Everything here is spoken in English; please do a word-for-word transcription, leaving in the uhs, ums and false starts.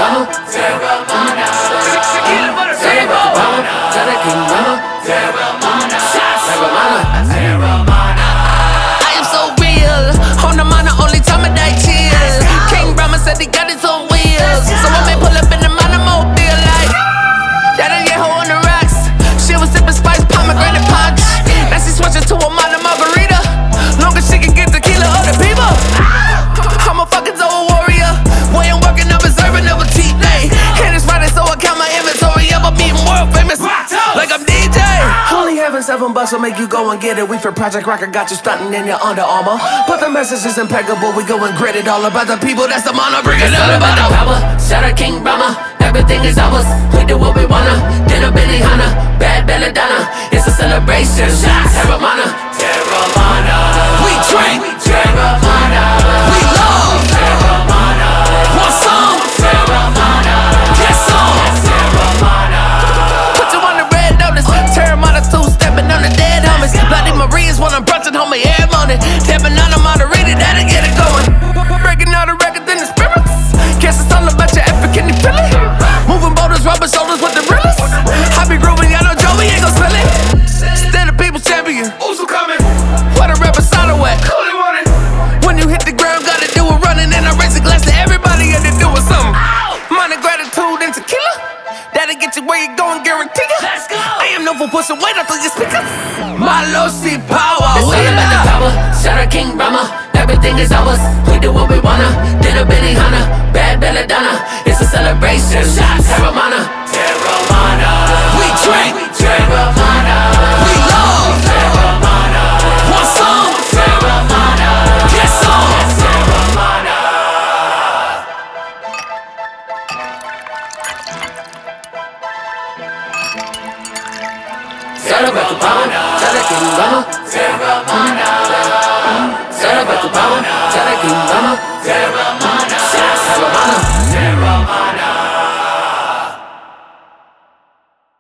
Rama, Terramana. Jada King Rama, Terramana. Terramana. I am so real. On the mana, only time I die chill. King Brahma said he got his own wheels. So I may pull up in the monomobile like that ain't hoe on the rocks. She was sipping spice, pomegranate punch. Now she switching to a mana margarita. Long as she can get tequila or the people. I'm a fucking Zoa warrior. Way I'm working, I'm observing, never cheat day. And it's Friday, so I count my inventory. I'm a meeting world famous, like I'm D J. Only having seven bucks will make you go and get it. We for Project Rocker got you stunting in your Under Armour. But the message is impeccable. We go and grit it all about the people. That's the mana. Bring it all about the power. Shout out King Brahma. Everything is ours. We do what we wanna. Dinner Benihana, bad belladonna. It's a celebration. Terramana, Terramana. we drink. Terramana. We love. Terramana. One song. Terramana. Yes song. Terramana. Put you on the red notice. Terramana two stepping on the dead homies. Bloody Maria's when I'm brunching home my air money. Tapping on the margarita, that'll get it going. Breaking all the records in the spirits. Guess it's all about your epic, can you feel it? Moving boulders, rubber shoulders with the realest. I be grooving, y'all know Joey ain't gon' spill it. Still the people's champion. Also coming. What a rapper solo at. Only want it. When you hit the ground, gotta do it running. And I raise a glass to everybody and they doing something. Money, gratitude, and tequila. That'll get you where you going, guarantee ya. Let's go. I am known for pushing weight up through your speakers. My low C power. It's all about the power. Shout out King Brahma. Everything is ours. We do what we wanna. Dinner Benihana, bad belladonna. It's a celebration. Terramana. Terramana. We drink. Terramana. We love. Terramana. One song. Terramana. Yes song. Terramana. Shout out the power. Shout out King Brahma. Terramana. Shout out the power. Shout out King Brahma. Terramana.